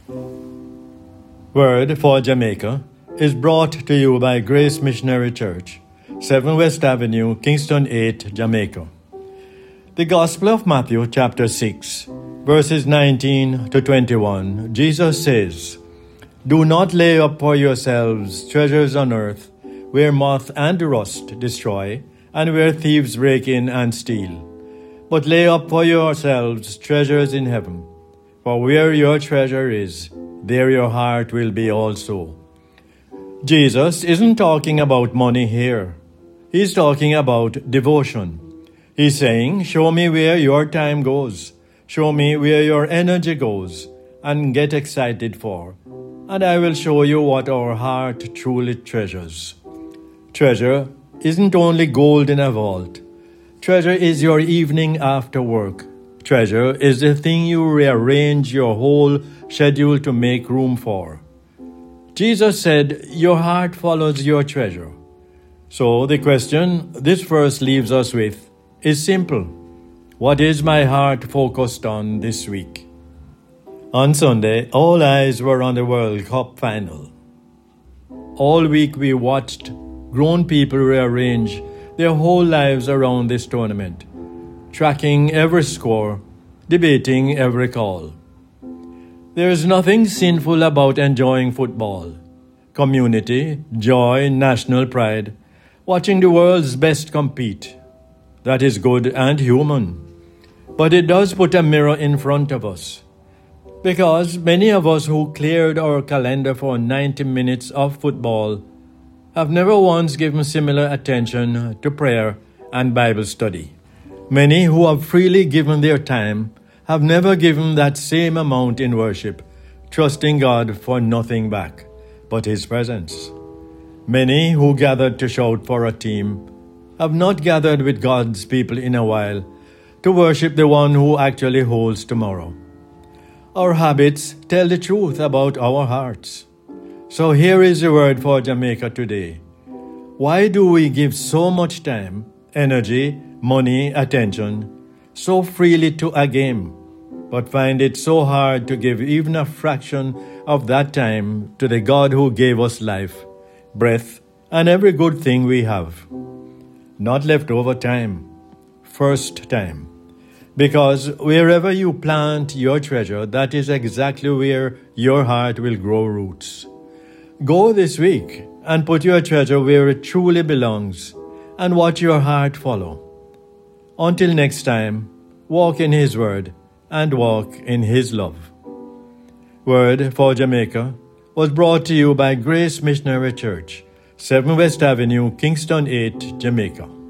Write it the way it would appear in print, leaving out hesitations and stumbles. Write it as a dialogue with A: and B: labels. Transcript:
A: Word for Jamaica is brought to you by Grace Missionary Church, 7 West Avenue, Kingston 8, Jamaica. The Gospel of Matthew chapter 6, verses 19 to 21, Jesus says, "Do not lay up for yourselves treasures on earth, where moth and rust destroy, and where thieves break in and steal. But lay up for yourselves treasures in heaven, for where your treasure is, there your heart will be also." Jesus isn't talking about money here. He's talking about devotion. He's saying, show me where your time goes. Show me where your energy goes, and get excited for. And I will show you what our heart truly treasures. Treasure isn't only gold in a vault. Treasure is your evening after work. Treasure is the thing you rearrange your whole schedule to make room for. Jesus said, your heart follows your treasure. So the question this verse leaves us with is simple. What is my heart focused on this week? On Sunday, all eyes were on the World Cup final. All week we watched grown people rearrange their whole lives around this tournament, tracking every score, debating every call. There is nothing sinful about enjoying football. Community, joy, national pride, watching the world's best compete. That is good and human. But it does put a mirror in front of us. Because many of us who cleared our calendar for 90 minutes of football have never once given similar attention to prayer and Bible study. Many who have freely given their time have never given that same amount in worship, trusting God for nothing back but His presence. Many who gathered to shout for a team have not gathered with God's people in a while to worship the one who actually holds tomorrow. Our habits tell the truth about our hearts. So here is the word for Jamaica today. Why do we give so much time, energy, money, attention so freely to a game, but find it so hard to give even a fraction of that time to the God who gave us life, breath, and every good thing we have? Not leftover time, first time. Because wherever you plant your treasure, that is exactly where your heart will grow roots. Go this week and put your treasure where it truly belongs and watch your heart follow. Until next time, walk in His word and walk in His love. Word for Jamaica was brought to you by Grace Missionary Church, 7 West Avenue, Kingston 8, Jamaica.